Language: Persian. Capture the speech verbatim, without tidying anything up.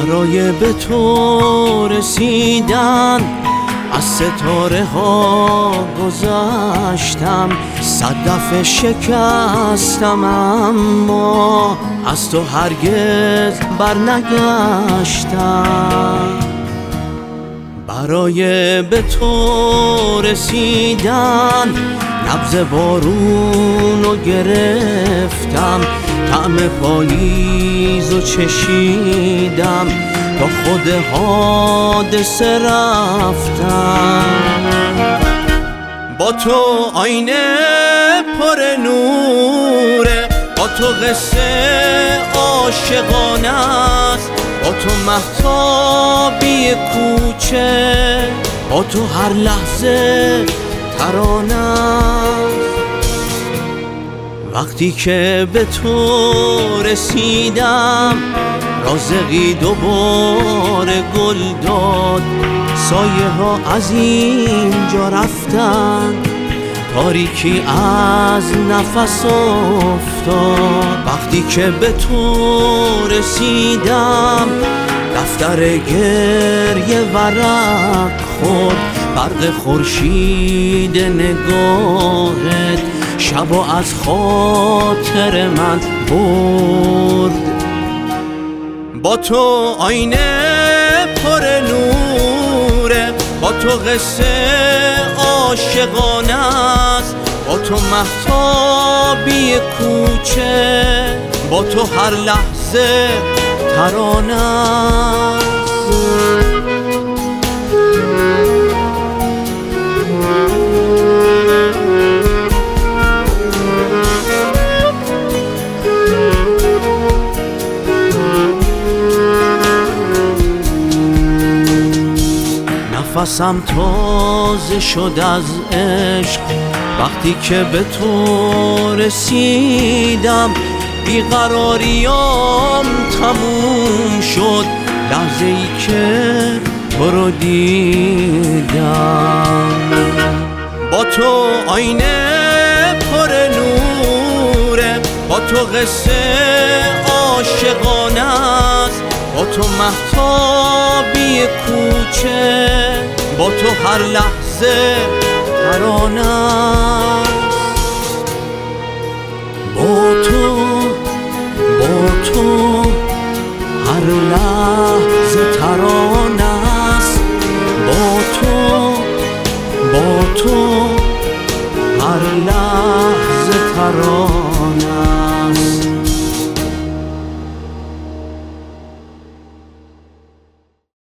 برای به تو رسیدن از ستاره ها گذشتم، صد دفعه شکستم اما از تو هرگز برنگشتم. برای به تو رسیدن نبض بارونو گرفتم، طعم پاییزو چشیدم، تا خود حادثه رفتم. با تو آینه پر نوره، با تو قصه عاشقانه است، با تو مهتابی کوچه، با تو هر لحظه ترانه است. وقتی که به تو رسیدم رازقی دوباره گل داد، سایه ها از اینجا رفتن، تاریکی از نفس افتاد. وقتی که به تو رسیدم دفتر گریه ورق خورد، برق خورشید نگاهت شبو از خاطر من برد. با تو آینه پر نوره، با تو قصه عاشقانه است، با تو مهتابی کوچه، با تو هر لحظه ترانه است. نفسم تازه شد از عشق وقتی که به تو رسیدم، بیقراریام تموم شد لحظه ای که تو رو دیدم. با تو آینه پر نوره، با تو قصه عاشقانه است، با تو مهتابی کوچه، با تو هر لحظه ترانه است.